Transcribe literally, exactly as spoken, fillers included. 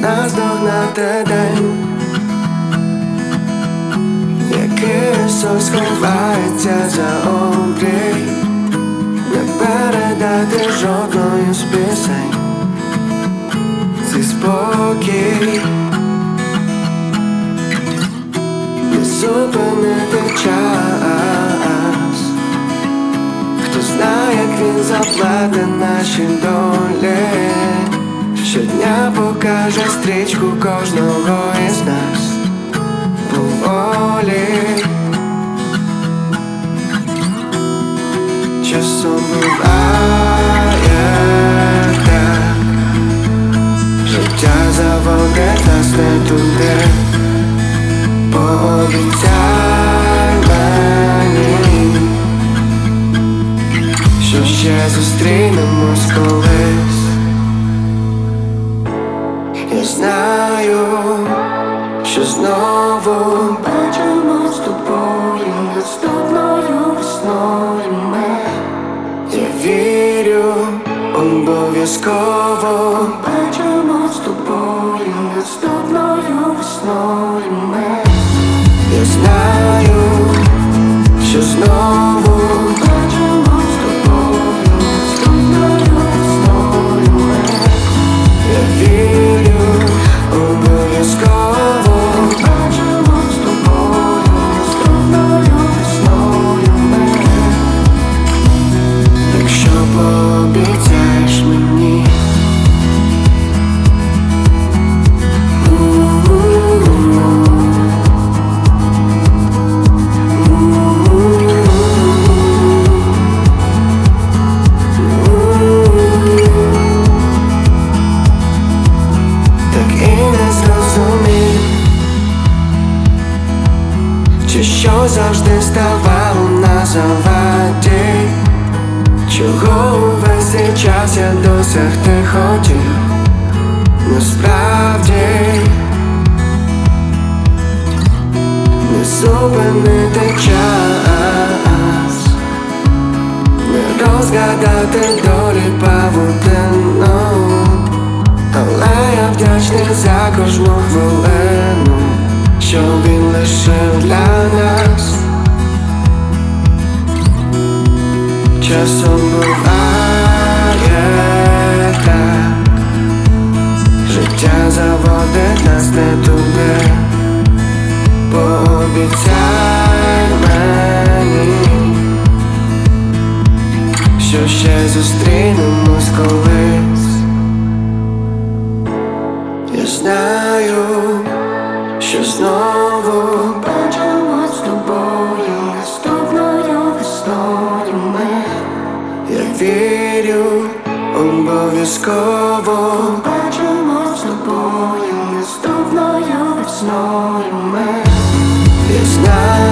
наздогнати день, який Ісус ховається за обрій, не передати жодною з пісень цей спокій, не зупинити час. Хто знає, як він заплете наші долі, щодня покаже стрічку кожного із нас поволі. Часом буває так, життя заводить нас не туди. Пообіцяй мені, що ще зустрінемось колись. Я знаю, що знову бачимо з тобою наступною весною ми. Я вірю, обов'язково бачимо з тобою наступною весною ми. Я знаю, що знову бачимо з тобою наступною весною ми. Я вірю, обов'язково бачимо з тобою наступною весною ми. Якщо пообіцяєш мені. Чи що завжди ставало на заваді, чого увесь цей час я досягти хотів, насправді не зупинити час, не розгадати долі павутину, але я вдячний за кожну хвилину, що він лишив для нас. Часом буває так, життя заводить нас не туди. Пообіцяй мені, що ще зустрінемось колись. Я знаю, що знову бачимо з тобою наступною весною ми. Я вірю, обов'язково бачимо з тобою наступною весною ми. Я знаю.